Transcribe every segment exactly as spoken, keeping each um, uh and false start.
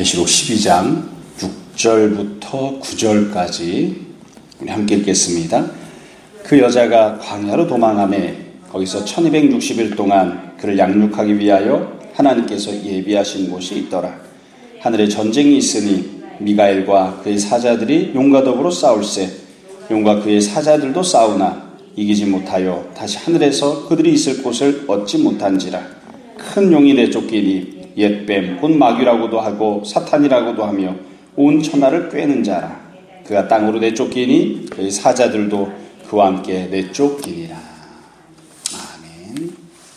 계시록 십이 장 육 절부터 구 절까지 우리 함께 읽겠습니다. 그 여자가 광야로 도망하매 거기서 천이백육십 일 동안 그를 양육하기 위하여 하나님께서 예비하신 곳이 있더라. 하늘에 전쟁이 있으니 미가엘과 그의 사자들이 용과 더불어 싸울세. 용과 그의 사자들도 싸우나 이기지 못하여 다시 하늘에서 그들이 있을 곳을 얻지 못한지라. 큰 용이 내쫓기니 옛뱀 곧 마귀라고도 하고 사탄이라고도 하며 온 천하를 꿰는 자라. 그가 땅으로 내쫓기니 그의 사자들도 그와 함께 내쫓기니라. 아멘.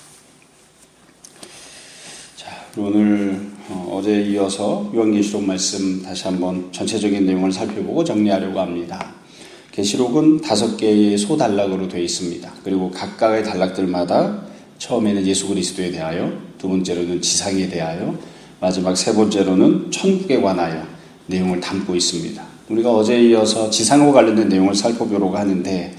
자, 오늘 어, 어제 이어서 요한계시록 말씀 다시 한번 전체적인 내용을 살펴보고 정리하려고 합니다. 계시록은 다섯 개의 소단락으로 되어 있습니다. 그리고 각각의 단락들마다 처음에는 예수 그리스도에 대하여, 두 번째로는 지상에 대하여, 마지막 세 번째로는 천국에 관하여 내용을 담고 있습니다. 우리가 어제 이어서 지상과 관련된 내용을 살펴보려고 하는데,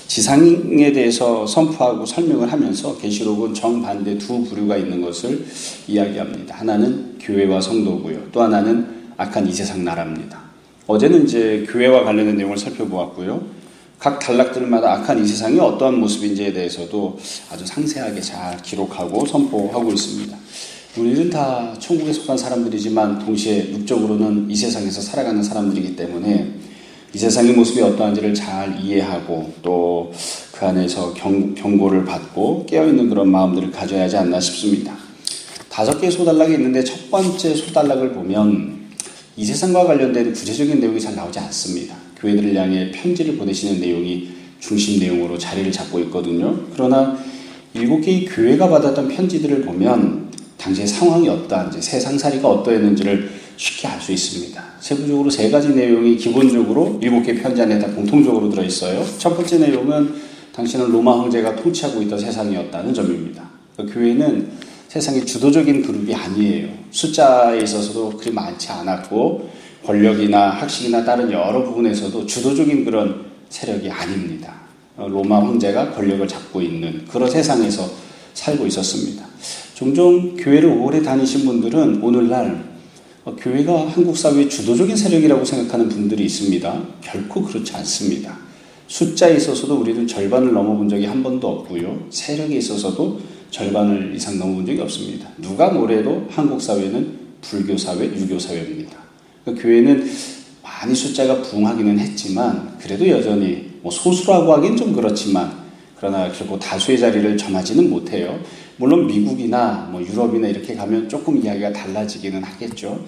지상에 대해서 선포하고 설명을 하면서 계시록은 정반대 두 부류가 있는 것을 이야기합니다. 하나는 교회와 성도고요. 또 하나는 악한 이 세상 나라입니다. 어제는 이제 교회와 관련된 내용을 살펴보았고요. 각 단락들마다 악한 이 세상이 어떠한 모습인지에 대해서도 아주 상세하게 잘 기록하고 선포하고 있습니다. 우리는 다 천국에 속한 사람들이지만 동시에 육적으로는 이 세상에서 살아가는 사람들이기 때문에 이 세상의 모습이 어떠한지를 잘 이해하고 또 그 안에서 경, 경고를 받고 깨어있는 그런 마음들을 가져야 하지 않나 싶습니다. 다섯 개의 소단락이 있는데 첫 번째 소단락을 보면 이 세상과 관련된 구체적인 내용이 잘 나오지 않습니다. 교회들을 향해 편지를 보내시는 내용이 중심 내용으로 자리를 잡고 있거든요. 그러나 일곱 개의 교회가 받았던 편지들을 보면 당시의 상황이 어떠한지, 세상살이가 어떠했는지를 쉽게 알 수 있습니다. 세부적으로 세 가지 내용이 기본적으로 일곱 개 편지 안에 다 공통적으로 들어있어요. 첫 번째 내용은 당신은 로마 황제가 통치하고 있던 세상이었다는 점입니다. 그 교회는 세상의 주도적인 그룹이 아니에요. 숫자에 있어서도 그리 많지 않았고 권력이나 학식이나 다른 여러 부분에서도 주도적인 그런 세력이 아닙니다. 로마 황제가 권력을 잡고 있는 그런 세상에서 살고 있었습니다. 종종 교회를 오래 다니신 분들은 오늘날 교회가 한국 사회의 주도적인 세력이라고 생각하는 분들이 있습니다. 결코 그렇지 않습니다. 숫자에 있어서도 우리는 절반을 넘어본 적이 한 번도 없고요. 세력에 있어서도 절반을 이상 넘어본 적이 없습니다. 누가 뭐래도 한국 사회는 불교 사회, 유교 사회입니다. 그러니까 교회는 많이 숫자가 부흥하기는 했지만 그래도 여전히 뭐 소수라고 하긴 좀 그렇지만 그러나 결코 다수의 자리를 점하지는 못해요. 물론 미국이나 뭐 유럽이나 이렇게 가면 조금 이야기가 달라지기는 하겠죠.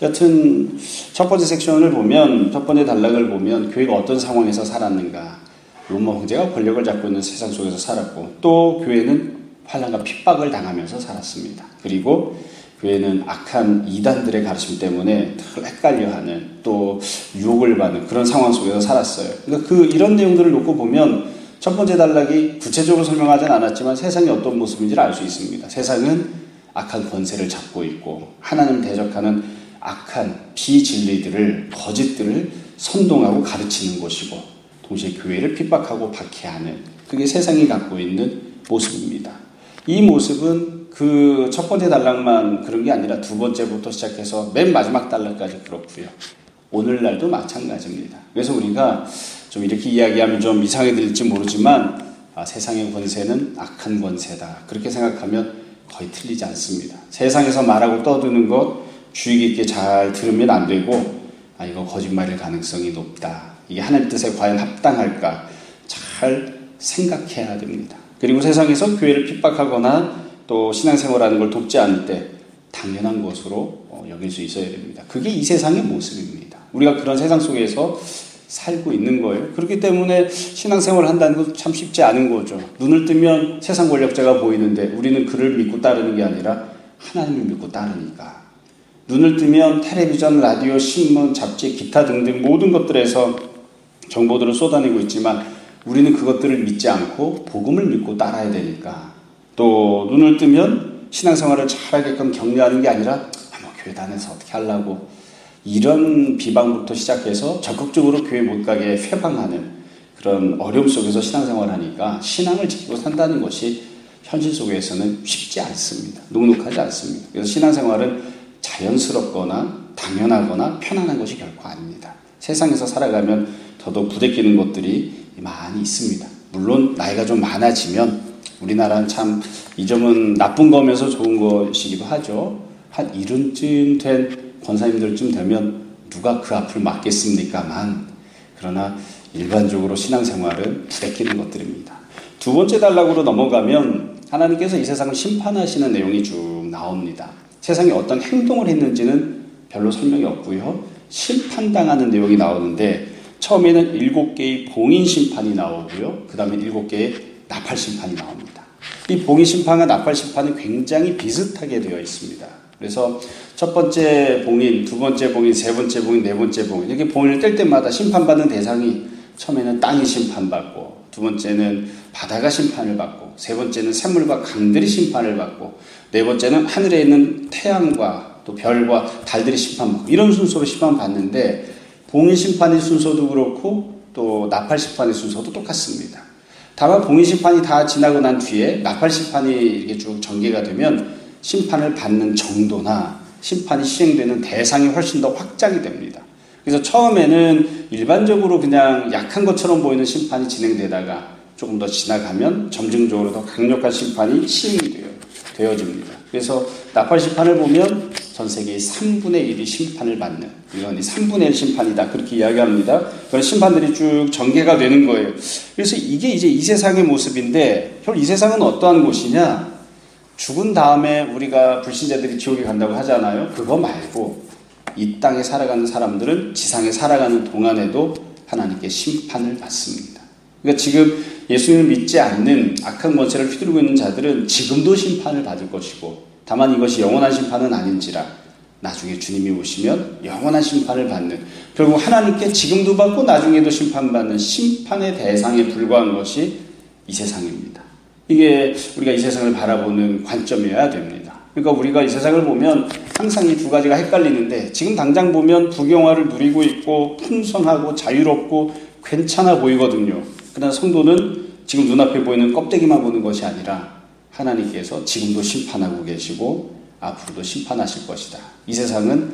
여튼 첫 번째 섹션을 보면, 첫 번째 단락을 보면 교회가 어떤 상황에서 살았는가. 로마 황제가 권력을 잡고 있는 세상 속에서 살았고, 또 교회는 환난과 핍박을 당하면서 살았습니다. 그리고 교회는 악한 이단들의 가르침 때문에 헷갈려하는, 또 유혹을 받는 그런 상황 속에서 살았어요. 그러니까 그 이런 내용들을 놓고 보면 첫 번째 단락이 구체적으로 설명하진 않았지만 세상이 어떤 모습인지를 알 수 있습니다. 세상은 악한 권세를 잡고 있고 하나님을 대적하는 악한 비진리들을, 거짓들을 선동하고 가르치는 것이고 동시에 교회를 핍박하고 박해하는, 그게 세상이 갖고 있는 모습입니다. 이 모습은 그 첫 번째 단락만 그런 게 아니라 두 번째부터 시작해서 맨 마지막 단락까지 그렇고요. 오늘날도 마찬가지입니다. 그래서 우리가 좀 이렇게 이야기하면 좀 이상하게 들릴지 모르지만 아, 세상의 권세는 악한 권세다, 그렇게 생각하면 거의 틀리지 않습니다. 세상에서 말하고 떠드는 것 주의 깊게 잘 들으면 안 되고, 아, 이거 거짓말일 가능성이 높다, 이게 하나님 뜻에 과연 합당할까 잘 생각해야 됩니다. 그리고 세상에서 교회를 핍박하거나 또 신앙생활하는 걸 돕지 않을 때 당연한 것으로 여길 수 있어야 됩니다. 그게 이 세상의 모습입니다. 우리가 그런 세상 속에서 살고 있는 거예요. 그렇기 때문에 신앙생활을 한다는 건 참 쉽지 않은 거죠. 눈을 뜨면 세상 권력자가 보이는데 우리는 그를 믿고 따르는 게 아니라 하나님을 믿고 따르니까. 눈을 뜨면 텔레비전, 라디오, 신문, 잡지, 기타 등등 모든 것들에서 정보들을 쏟아내고 있지만 우리는 그것들을 믿지 않고 복음을 믿고 따라야 되니까. 또 눈을 뜨면 신앙생활을 잘하게끔 격려하는 게 아니라 아, 뭐 교회 다녀서 어떻게 하려고, 이런 비방부터 시작해서 적극적으로 교회 못 가게 회방하는 그런 어려움 속에서 신앙생활을 하니까 신앙을 지키고 산다는 것이 현실 속에서는 쉽지 않습니다. 눅눅하지 않습니다. 그래서 신앙생활은 자연스럽거나 당연하거나 편안한 것이 결코 아닙니다. 세상에서 살아가면 더더욱 부대끼는 것들이 많이 있습니다. 물론 나이가 좀 많아지면 우리나라는 참 이 점은 나쁜 거면서 좋은 것이기도 하죠. 한 이른쯤 된 권사님들쯤 되면 누가 그 앞을 막겠습니까만, 그러나 일반적으로 신앙생활은 부대끼는 것들입니다. 두 번째 단락으로 넘어가면 하나님께서 이 세상을 심판하시는 내용이 쭉 나옵니다. 세상에 어떤 행동을 했는지는 별로 설명이 없고요. 심판당하는 내용이 나오는데 처음에는 일곱 개의 봉인 심판이 나오고요. 그 다음에 일곱 개의 나팔 심판이 나옵니다. 이 봉인 심판과 나팔 심판은 굉장히 비슷하게 되어 있습니다. 그래서 첫 번째 봉인, 두 번째 봉인, 세 번째 봉인, 네 번째 봉인, 이렇게 봉인을 뗄 때마다 심판받는 대상이 처음에는 땅이 심판받고, 두 번째는 바다가 심판을 받고, 세 번째는 샘물과 강들이 심판을 받고, 네 번째는 하늘에 있는 태양과 또 별과 달들이 심판받고, 이런 순서로 심판받는데 봉인 심판의 순서도 그렇고 또 나팔 심판의 순서도 똑같습니다. 다만 봉인 심판이 다 지나고 난 뒤에 나팔 심판이 이렇게 쭉 전개가 되면 심판을 받는 정도나 심판이 시행되는 대상이 훨씬 더 확장이 됩니다. 그래서 처음에는 일반적으로 그냥 약한 것처럼 보이는 심판이 진행되다가 조금 더 지나가면 점증적으로 더 강력한 심판이 시행이 되어, 되어집니다. 그래서 나팔 심판을 보면 전 세계의 삼분의 일이 심판을 받는, 이런 이 삼분의 일 심판이다, 그렇게 이야기합니다. 그런 심판들이 쭉 전개가 되는 거예요. 그래서 이게 이제 이 세상의 모습인데, 이 세상은 어떠한 곳이냐? 죽은 다음에 우리가 불신자들이 지옥에 간다고 하잖아요. 그거 말고 이 땅에 살아가는 사람들은 지상에 살아가는 동안에도 하나님께 심판을 받습니다. 그러니까 지금 예수님을 믿지 않는 악한 권세를 휘두르고 있는 자들은 지금도 심판을 받을 것이고, 다만 이것이 영원한 심판은 아닌지라 나중에 주님이 오시면 영원한 심판을 받는, 결국 하나님께 지금도 받고 나중에도 심판받는 심판의 대상에 불과한 것이 이 세상입니다. 이게 우리가 이 세상을 바라보는 관점이어야 됩니다. 그러니까 우리가 이 세상을 보면 항상 이 두 가지가 헷갈리는데, 지금 당장 보면 부경화를 누리고 있고 풍성하고 자유롭고 괜찮아 보이거든요. 그러나 성도는 지금 눈앞에 보이는 껍데기만 보는 것이 아니라 하나님께서 지금도 심판하고 계시고 앞으로도 심판하실 것이다. 이 세상은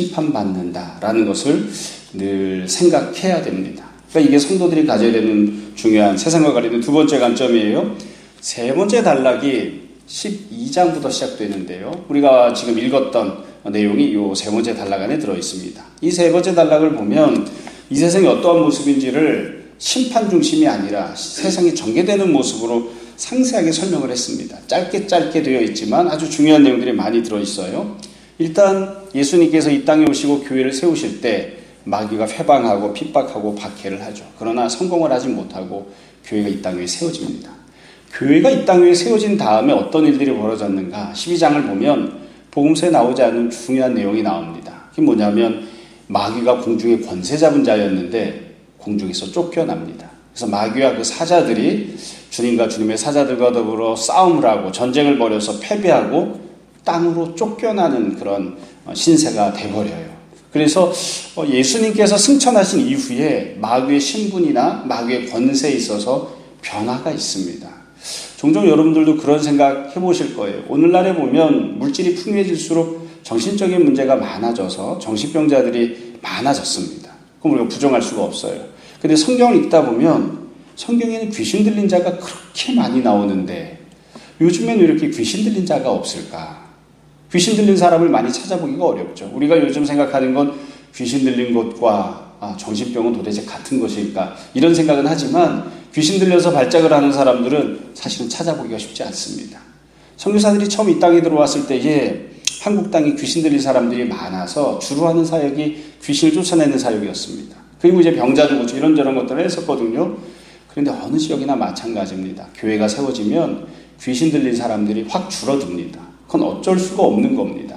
심판받는다라는 것을 늘 생각해야 됩니다. 그러니까 이게 성도들이 가져야 되는 중요한 세상과 관련된 두 번째 관점이에요. 세 번째 단락이 십이 장부터 시작되는데요. 우리가 지금 읽었던 내용이 이 세 번째 단락 안에 들어 있습니다. 이 세 번째 단락을 보면 이 세상이 어떠한 모습인지를 심판 중심이 아니라 세상이 전개되는 모습으로 상세하게 설명을 했습니다. 짧게 짧게 되어 있지만 아주 중요한 내용들이 많이 들어있어요. 일단 예수님께서 이 땅에 오시고 교회를 세우실 때 마귀가 회방하고 핍박하고 박해를 하죠. 그러나 성공을 하지 못하고 교회가 이 땅 위에 세워집니다. 교회가 이 땅 위에 세워진 다음에 어떤 일들이 벌어졌는가? 십이 장을 보면 복음서에 나오지 않은 중요한 내용이 나옵니다. 그게 뭐냐면 마귀가 공중의 권세 잡은 자였는데 공중에서 쫓겨납니다. 그래서 마귀와 그 사자들이 주님과 주님의 사자들과 더불어 싸움을 하고 전쟁을 벌여서 패배하고 땅으로 쫓겨나는 그런 신세가 돼버려요. 그래서 예수님께서 승천하신 이후에 마귀의 신분이나 마귀의 권세에 있어서 변화가 있습니다. 종종 여러분들도 그런 생각 해보실 거예요. 오늘날에 보면 물질이 풍요해질수록 정신적인 문제가 많아져서 정신병자들이 많아졌습니다. 그럼 우리가 부정할 수가 없어요. 근데 성경을 읽다 보면 성경에는 귀신 들린 자가 그렇게 많이 나오는데 요즘에는 왜 이렇게 귀신 들린 자가 없을까? 귀신 들린 사람을 많이 찾아보기가 어렵죠. 우리가 요즘 생각하는 건 귀신 들린 것과 아, 정신병은 도대체 같은 것일까? 이런 생각은 하지만 귀신 들려서 발작을 하는 사람들은 사실은 찾아보기가 쉽지 않습니다. 선교사들이 처음 이 땅에 들어왔을 때에 한국 땅에 귀신 들린 사람들이 많아서 주로 하는 사역이 귀신을 쫓아내는 사역이었습니다. 그리고 이제 병자도 고치고 이런저런 것들을 했었거든요. 그런데 어느 지역이나 마찬가지입니다. 교회가 세워지면 귀신 들린 사람들이 확 줄어듭니다. 그건 어쩔 수가 없는 겁니다.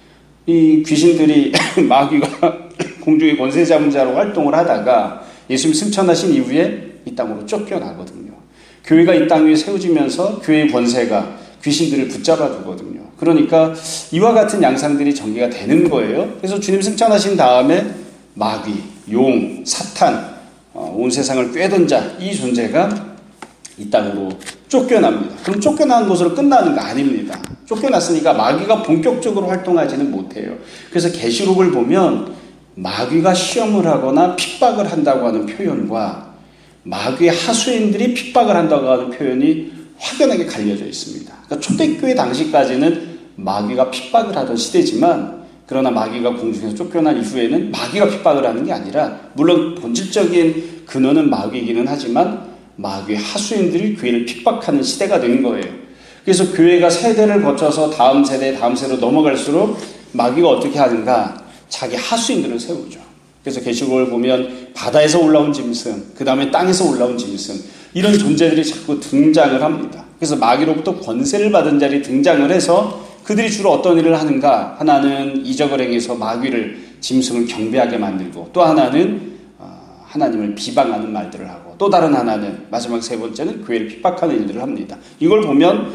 이 귀신들이 마귀가 공중의 권세 잡은 자로 활동을 하다가 예수님 승천하신 이후에 이 땅으로 쫓겨나거든요. 교회가 이 땅 위에 세워지면서 교회의 권세가 귀신들을 붙잡아 두거든요. 그러니까 이와 같은 양상들이 전개가 되는 거예요. 그래서 주님 승천하신 다음에 마귀, 용, 사탄, 온 세상을 꿰던 자, 이 존재가 이 땅으로 쫓겨납니다. 그럼 쫓겨나는 것으로 끝나는 거 아닙니다. 쫓겨났으니까 마귀가 본격적으로 활동하지는 못해요. 그래서 계시록을 보면 마귀가 시험을 하거나 핍박을 한다고 하는 표현과 마귀의 하수인들이 핍박을 한다고 하는 표현이 확연하게 갈려져 있습니다. 그러니까 초대교회 당시까지는 마귀가 핍박을 하던 시대지만, 그러나 마귀가 공중에서 쫓겨난 이후에는 마귀가 핍박을 하는 게 아니라, 물론 본질적인 근원은 마귀이기는 하지만 마귀의 하수인들이 교회를 핍박하는 시대가 된 거예요. 그래서 교회가 세대를 거쳐서 다음 세대, 다음 세대로 넘어갈수록 마귀가 어떻게 하는가? 자기 하수인들을 세우죠. 그래서 계시록을 보면 바다에서 올라온 짐승, 그 다음에 땅에서 올라온 짐승, 이런 존재들이 자꾸 등장을 합니다. 그래서 마귀로부터 권세를 받은 자들이 등장을 해서 그들이 주로 어떤 일을 하는가? 하나는 이적을 행해서 마귀를, 짐승을 경배하게 만들고, 또 하나는 하나님을 비방하는 말들을 하고, 또 다른 하나는, 마지막 세 번째는 교회를 핍박하는 일들을 합니다. 이걸 보면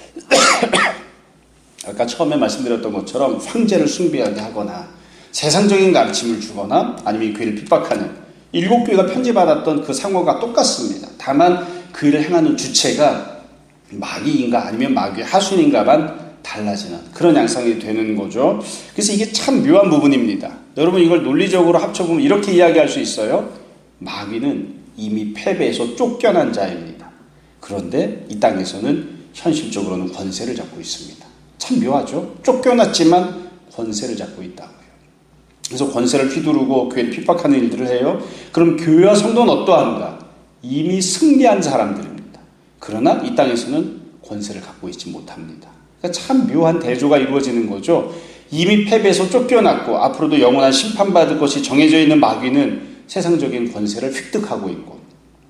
아까 처음에 말씀드렸던 것처럼 황제를 숭배하게 하거나 세상적인 가르침을 주거나 아니면 교회를 핍박하는, 일곱 교회가 편지받았던 그 상호가 똑같습니다. 다만 그 일을 행하는 주체가 마귀인가 아니면 마귀의 하수인인가만 달라지는 그런 양상이 되는 거죠. 그래서 이게 참 묘한 부분입니다. 여러분, 이걸 논리적으로 합쳐보면 이렇게 이야기할 수 있어요. 마귀는 이미 패배해서 쫓겨난 자입니다. 그런데 이 땅에서는 현실적으로는 권세를 잡고 있습니다. 참 묘하죠. 쫓겨났지만 권세를 잡고 있다고요. 그래서 권세를 휘두르고 교회를 핍박하는 일들을 해요. 그럼 교회와 성도는 어떠한가? 이미 승리한 사람들입니다. 그러나 이 땅에서는 권세를 갖고 있지 못합니다. 그러니까 참 묘한 대조가 이루어지는 거죠. 이미 패배해서 쫓겨났고 앞으로도 영원한 심판받을 것이 정해져 있는 마귀는 세상적인 권세를 획득하고 있고,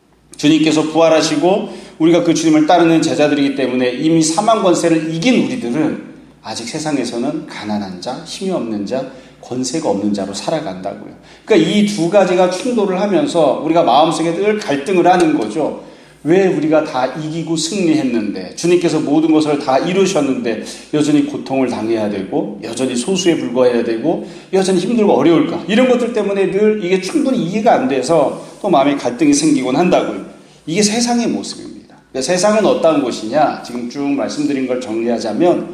주님께서 부활하시고 우리가 그 주님을 따르는 제자들이기 때문에 이미 사망 권세를 이긴 우리들은 아직 세상에서는 가난한 자, 힘이 없는 자, 권세가 없는 자로 살아간다고요. 그러니까 이 두 가지가 충돌을 하면서 우리가 마음속에 늘 갈등을 하는 거죠. 왜 우리가 다 이기고 승리했는데, 주님께서 모든 것을 다 이루셨는데 여전히 고통을 당해야 되고, 여전히 소수에 불과해야 되고, 여전히 힘들고 어려울까? 이런 것들 때문에 늘 이게 충분히 이해가 안 돼서 또 마음에 갈등이 생기곤 한다고요. 이게 세상의 모습입니다. 그러니까 세상은 어떠한 곳이냐? 지금 쭉 말씀드린 걸 정리하자면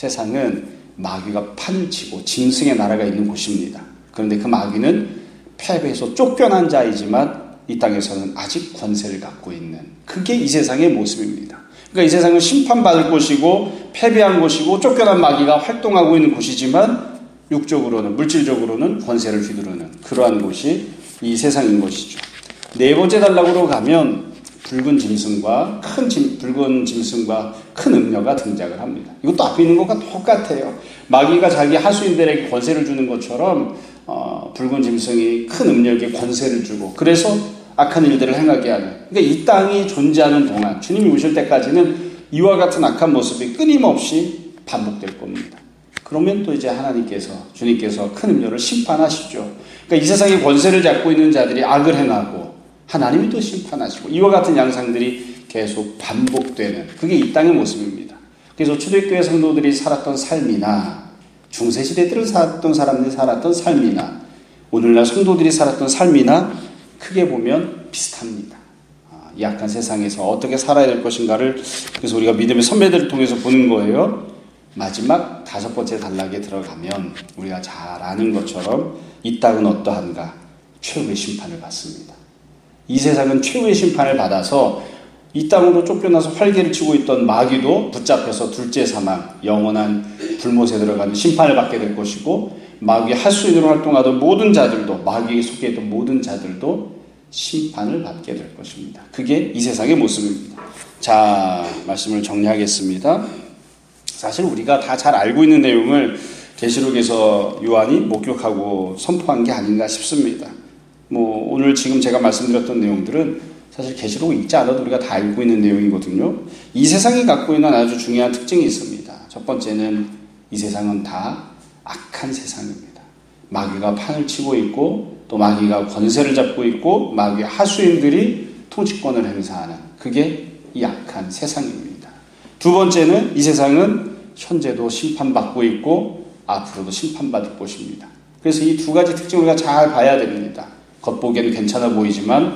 세상은 마귀가 판을 치고 짐승의 나라가 있는 곳입니다. 그런데 그 마귀는 패배해서 쫓겨난 자이지만 이 땅에서는 아직 권세를 갖고 있는, 그게 이 세상의 모습입니다. 그러니까 이 세상은 심판받을 곳이고 패배한 곳이고 쫓겨난 마귀가 활동하고 있는 곳이지만 육적으로는, 물질적으로는 권세를 휘두르는 그러한 곳이 이 세상인 것이죠. 네 번째 단락으로 가면 붉은 짐승과 큰 짐, 붉은 짐승과 큰 음녀가 등장을 합니다. 이것도 앞에 있는 것과 똑같아요. 마귀가 자기 하수인들에게 권세를 주는 것처럼 어, 붉은 짐승이 큰 음녀에게 권세를 주고, 그래서 악한 일들을 행하게 하는. 그러니까 이 땅이 존재하는 동안, 주님이 오실 때까지는 이와 같은 악한 모습이 끊임없이 반복될 겁니다. 그러면 또 이제 하나님께서, 주님께서 큰 음녀를 심판하시죠. 그러니까 이 세상에 권세를 잡고 있는 자들이 악을 행하고 하나님이 또 심판하시고, 이와 같은 양상들이 계속 반복되는, 그게 이 땅의 모습입니다. 그래서 초대교회 성도들이 살았던 삶이나 중세시대들을 살았던 사람들이 살았던 삶이나 오늘날 성도들이 살았던 삶이나 크게 보면 비슷합니다. 이 악한 세상에서 어떻게 살아야 될 것인가를, 그래서 우리가 믿음의 선배들을 통해서 보는 거예요. 마지막 다섯 번째 단락에 들어가면 우리가 잘 아는 것처럼 이 땅은 어떠한가? 최후의 심판을 받습니다. 이 세상은 최후의 심판을 받아서 이 땅으로 쫓겨나서 활개를 치고 있던 마귀도 붙잡혀서 둘째 사망, 영원한 불못에 들어가는 심판을 받게 될 것이고, 마귀의 하수인으로 활동하던 모든 자들도, 마귀에 속해 있던 모든 자들도 심판을 받게 될 것입니다. 그게 이 세상의 모습입니다. 자, 말씀을 정리하겠습니다. 사실 우리가 다 잘 알고 있는 내용을 계시록에서 요한이 목격하고 선포한 게 아닌가 싶습니다. 뭐 오늘 지금 제가 말씀드렸던 내용들은 사실 계시록을 읽지 않아도 우리가 다 알고 있는 내용이거든요. 이 세상이 갖고 있는 아주 중요한 특징이 있습니다. 첫 번째는 이 세상은 다 악한 세상입니다. 마귀가 판을 치고 있고, 또 마귀가 권세를 잡고 있고, 마귀의 하수인들이 통치권을 행사하는, 그게 이 악한 세상입니다. 두 번째는 이 세상은 현재도 심판받고 있고 앞으로도 심판받을 것입니다. 그래서 이 두 가지 특징을 우리가 잘 봐야 됩니다. 겉보기에는 괜찮아 보이지만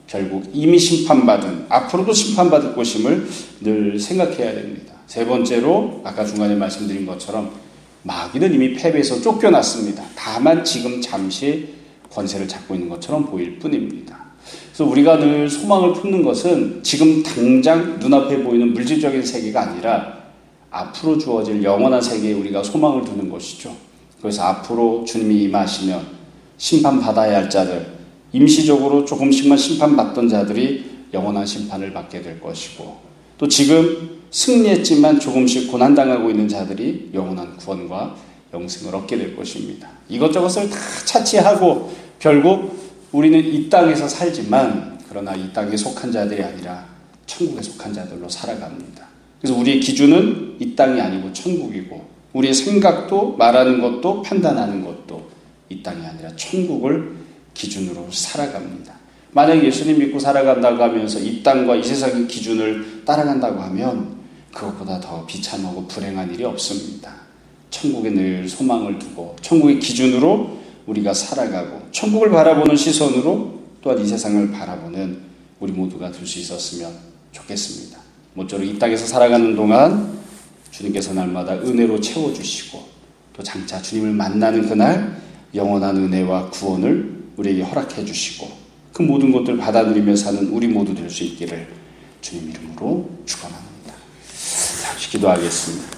결국 이미 심판받은, 앞으로도 심판받을 것임을 늘 생각해야 됩니다. 세 번째로 아까 중간에 말씀드린 것처럼 마귀는 이미 패배해서 쫓겨났습니다. 다만 지금 잠시 권세를 잡고 있는 것처럼 보일 뿐입니다. 그래서 우리가 늘 소망을 품는 것은 지금 당장 눈앞에 보이는 물질적인 세계가 아니라 앞으로 주어질 영원한 세계에 우리가 소망을 두는 것이죠. 그래서 앞으로 주님이 임하시면 심판받아야 할 자들, 임시적으로 조금씩만 심판받던 자들이 영원한 심판을 받게 될 것이고, 또 지금 승리했지만 조금씩 고난당하고 있는 자들이 영원한 구원과 영생을 얻게 될 것입니다. 이것저것을 다 차치하고 결국 우리는 이 땅에서 살지만, 그러나 이 땅에 속한 자들이 아니라 천국에 속한 자들로 살아갑니다. 그래서 우리의 기준은 이 땅이 아니고 천국이고, 우리의 생각도 말하는 것도 판단하는 것도 이 땅이 아니라 천국을 기준으로 살아갑니다. 만약 예수님 믿고 살아간다고 하면서 이 땅과 이 세상의 기준을 따라간다고 하면 그것보다 더 비참하고 불행한 일이 없습니다. 천국에 늘 소망을 두고 천국의 기준으로 우리가 살아가고 천국을 바라보는 시선으로 또한 이 세상을 바라보는 우리 모두가 될 수 있었으면 좋겠습니다. 모쪼록 이 땅에서 살아가는 동안 주님께서 날마다 은혜로 채워주시고, 또 장차 주님을 만나는 그날 영원한 은혜와 구원을 우리에게 허락해 주시고, 그 모든 것들을 받아들이며 사는 우리 모두 될 수 있기를 주님 이름으로 축원합니다. 잠시 기도하겠습니다.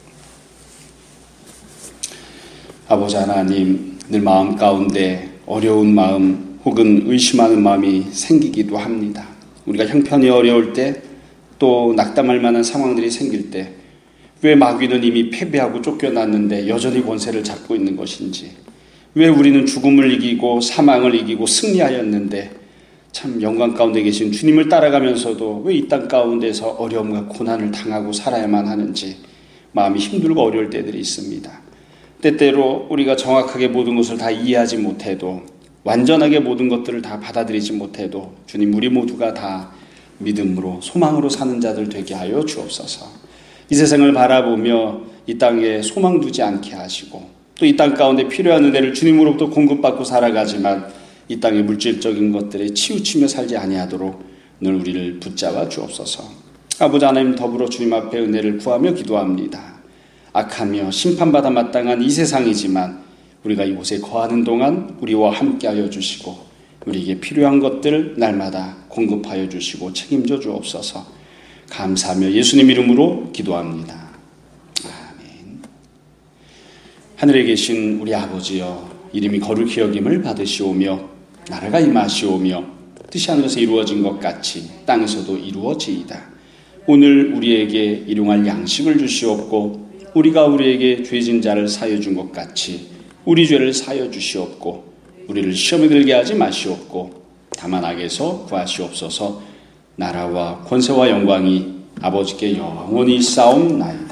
아버지 하나님, 늘 마음 가운데 어려운 마음 혹은 의심하는 마음이 생기기도 합니다. 우리가 형편이 어려울 때, 또 낙담할 만한 상황들이 생길 때 왜 마귀는 이미 패배하고 쫓겨났는데 여전히 권세를 잡고 있는 것인지, 왜 우리는 죽음을 이기고 사망을 이기고 승리하였는데 참 영광 가운데 계신 주님을 따라가면서도 왜 이 땅 가운데서 어려움과 고난을 당하고 살아야만 하는지 마음이 힘들고 어려울 때들이 있습니다. 때때로 우리가 정확하게 모든 것을 다 이해하지 못해도, 완전하게 모든 것들을 다 받아들이지 못해도 주님, 우리 모두가 다 믿음으로 소망으로 사는 자들 되게 하여 주옵소서. 이 세상을 바라보며 이 땅에 소망 두지 않게 하시고, 또 이 땅 가운데 필요한 은혜를 주님으로부터 공급받고 살아가지만 이 땅의 물질적인 것들에 치우치며 살지 아니하도록 늘 우리를 붙잡아 주옵소서. 아버지 하나님, 더불어 주님 앞에 은혜를 구하며 기도합니다. 악하며 심판받아 마땅한 이 세상이지만 우리가 이곳에 거하는 동안 우리와 함께하여 주시고, 우리에게 필요한 것들을 날마다 공급하여 주시고 책임져 주옵소서. 감사하며 예수님 이름으로 기도합니다. 아멘. 하늘에 계신 우리 아버지여, 이름이 거룩히 여김을 받으시오며 나라가 임하시오며 뜻이 하늘에서 이루어진 것 같이 땅에서도 이루어지이다. 오늘 우리에게 일용할 양식을 주시옵고, 우리가 우리에게 죄진 자를 사여 준 것 같이 우리 죄를 사여 주시옵고, 우리를 시험에 들게 하지 마시옵고 다만 악에서 구하시옵소서. 나라와 권세와 영광이 아버지께 영원히 싸움나이다.